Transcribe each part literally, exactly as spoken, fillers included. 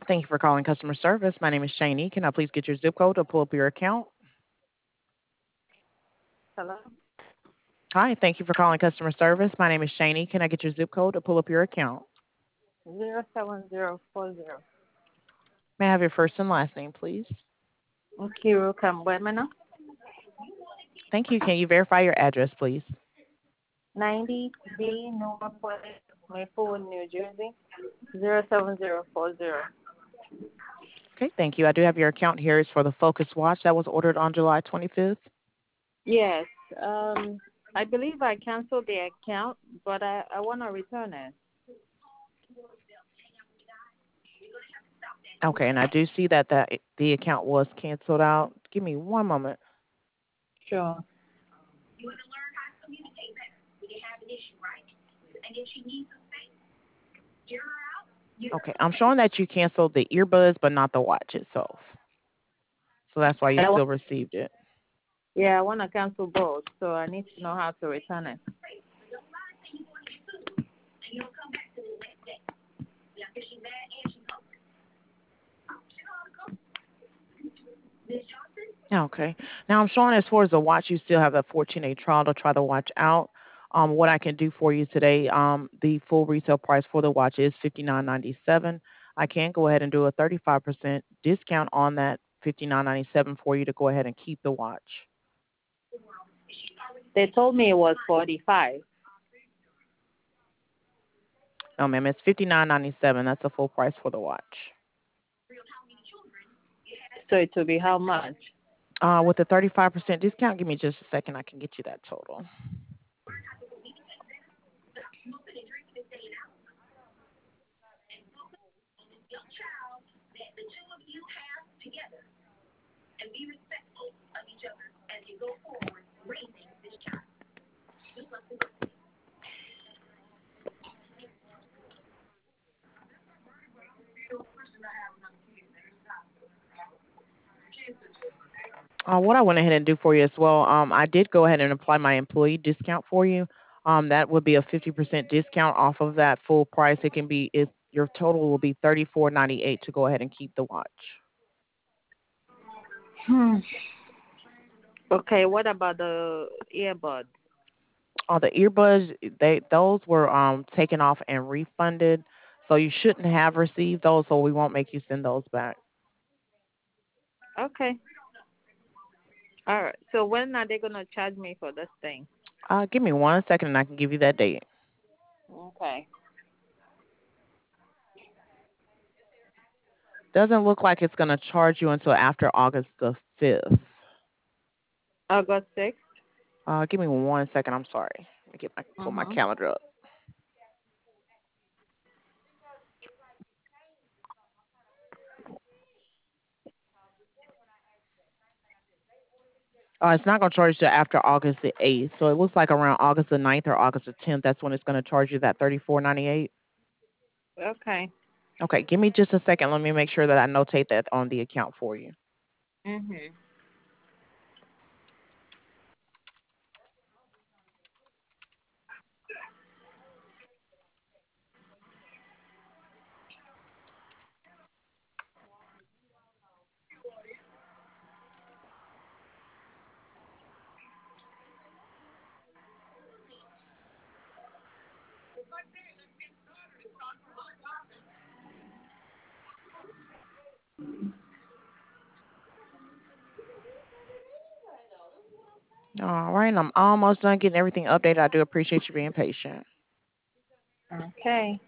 Thank you for calling customer service. My name is Shani. Can I please get your zip code to pull up your account? Hello? Hi, thank you for calling customer service. My name is Shani. Can I get your zip code to pull up your account? Zero seven zero four zero. May I have your first and last name, please? Kiro Kambwemena. Thank you. Can you verify your address, please? ninety B Northwest Maplewood, New Jersey. Zero seven zero four zero. Okay, thank you. I do have your account here. It's for the Focus Watch that was ordered on July twenty-fifth. Yes. Um, I believe I canceled the account, but I, I want to return it. Okay, and I do see that the, the account was canceled out. Give me one moment. Sure. Okay, I'm showing that you canceled the earbuds, but not the watch itself. So that's why you I still want, received it. yeah, I want to cancel both, so I need to know how to return it. Okay. Now I'm showing as far as the watch, you still have a fourteen-day trial to try the watch out. Um, what I can do for you today, um, the full retail price for the watch is fifty-nine ninety-seven. I can go ahead and do a thirty-five percent discount on that fifty-nine ninety-seven for you to go ahead and keep the watch. They told me it was forty-five. No, ma'am, it's fifty-nine ninety-seven. That's the full price for the watch. So it will be how much? Uh, with the thirty-five percent discount, give me just a second. I can get you that total. Uh, what I went ahead and do for you as well, um, I did go ahead and apply my employee discount for you. Um, that would be a fifty percent discount off of that full price. It can be, if your total will be thirty-four ninety-eight to go ahead and keep the watch. Hmm. Okay, what about the earbud? Uh, the earbuds, they those were um taken off and refunded, so you shouldn't have received those. So we won't make you send those back. Okay. All right. So when are they gonna charge me for this thing? Uh, give me one second and I can give you that date. Okay. Doesn't look like it's gonna charge you until after August the fifth. August sixth. Uh, give me one second. I'm sorry. Let me get my pull my Mhm. calendar up. Uh, it's not going to charge you after August the eighth. So it looks like around August the ninth or August the tenth. That's when it's going to charge you that thirty-four ninety-eight. Okay. Okay, give me just a second. Let me make sure that I notate that on the account for you. Mhm. All right, I'm almost done getting everything updated. I do appreciate you being patient. Okay.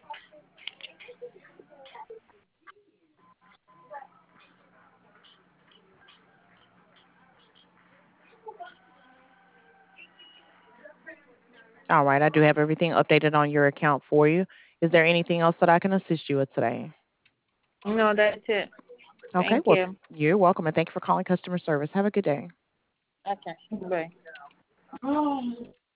All right, I do have everything updated on your account for you. Is there anything else that I can assist you with today? No, that's it. Okay, Thank well, you. you're welcome, and thank you for calling customer service. Have a good day. Okay. Bye.